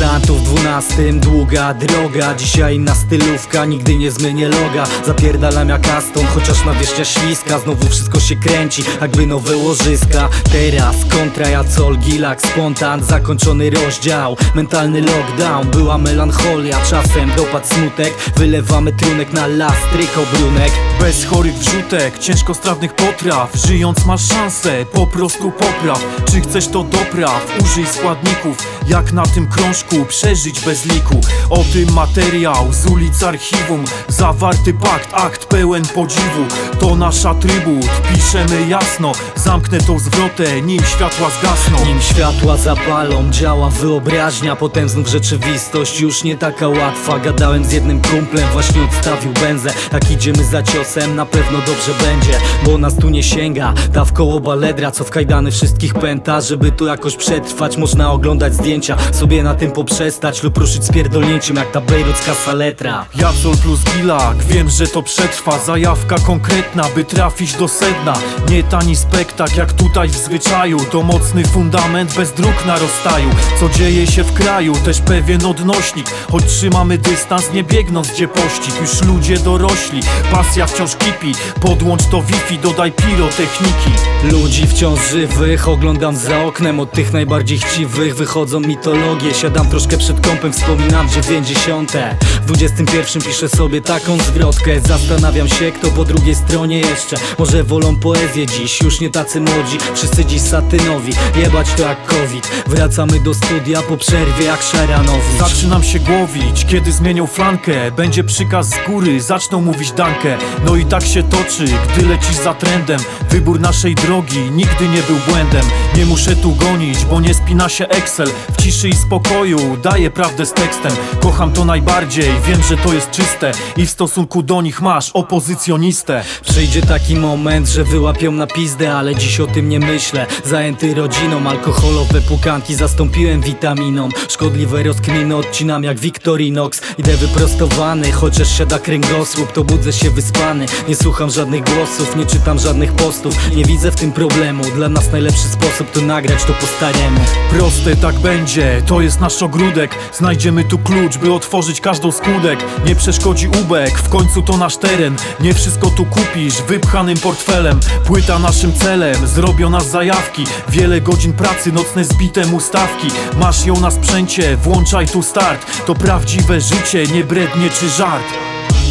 Desantów w 12, długa droga. Dzisiaj inna stylówka, nigdy nie zmienię loga. Zapierdalam jak Aston, chociaż nawierzchnia śliska. Znowu wszystko się kręci, jakby nowe łożyska. Teraz kontra Jacol, Gilak, spontan. Zakończony rozdział, mentalny lockdown. Była melancholia, czasem dopadł smutek. Wylewamy trunek na lastry kobrunek. Bez chorych wrzutek, ciężkostrawnych potraw. Żyjąc masz szansę, po prostu popraw. Czy chcesz to dopraw, użyj składników. Jak na tym krążku, przeżyć bez liku. O tym materiał z ulic archiwum. Zawarty pakt, akt pełen podziwu. To nasz atrybut, piszemy jasno. Zamknę tą zwrotę, nim światła zgasną. Nim światła zapalą, działa wyobraźnia. Potem znów rzeczywistość już nie taka łatwa. Gadałem z jednym kumplem, właśnie odstawił benzę. Jak idziemy za ciosem, na pewno dobrze będzie. Bo nas tu nie sięga ta wkoło baledra, co w kajdany wszystkich pęta. Żeby tu jakoś przetrwać, można oglądać zdjęcia, sobie na tym poprzestać lub ruszyć z pierdolnięciem jak ta bejrucka saletra. Jacol plus Gilak, wiem, że to przetrwa. Zajawka konkretna, by trafić do sedna. Nie tani spektakl jak tutaj w zwyczaju. To mocny fundament bez dróg na rozstaju. Co dzieje się w kraju, też pewien odnośnik. Choć trzymamy dystans, nie biegnąc gdzie pościg. Już ludzie dorośli, pasja wciąż kipi. Podłącz to Wi-Fi, dodaj pirotechniki. Ludzi wciąż żywych oglądam za oknem. Od tych najbardziej chciwych wychodzą mitologie. Siadam troszkę przed kąpem, wspominam 90. W 21 piszę sobie taką zwrotkę. Zastanawiam się, kto po drugiej stronie jeszcze. Może wolą poezję dziś, już nie tacy młodzi. Wszyscy dziś satynowi, jebać to jak COVID. Wracamy do studia po przerwie jak Szaranowicz. Zaczynam się głowić, kiedy zmienią flankę. Będzie przykaz z góry, zaczną mówić dankę. No i tak się toczy, gdy lecisz za trendem. Wybór naszej drogi nigdy nie był błędem. Nie muszę tu gonić, bo nie spina się Excel. W ciszy i spokoju daję prawdę z tekstem. Kocham to najbardziej, wiem, że to jest czyste. I w stosunku do nich masz opozycjonistę. Przyjdzie taki moment, że wyłapią na pizdę, ale dziś o tym nie myślę. Zajęty rodziną, alkoholowe pukanki zastąpiłem witaminą. Szkodliwe rozkminy odcinam jak Victorinox. Idę wyprostowany, chociaż siada kręgosłup, to budzę się wyspany. Nie słucham żadnych głosów, nie czytam żadnych postów. Nie widzę w tym problemu, dla nas najlepszy sposób to nagrać to po staremu. Proste tak będzie, to jest nasz ogródek. Znajdziemy tu klucz, by otworzyć każdą skłódek. Nie przeszkodzi ubek, w końcu to nasz teren. Nie wszystko tu kupisz wypchanym portfelem. Płyta naszym celem, zrobią nas zajawki. Wiele godzin pracy, nocne zbite ustawki. Masz ją na sprzęcie, włączaj tu start. To prawdziwe życie, nie brednie czy żart.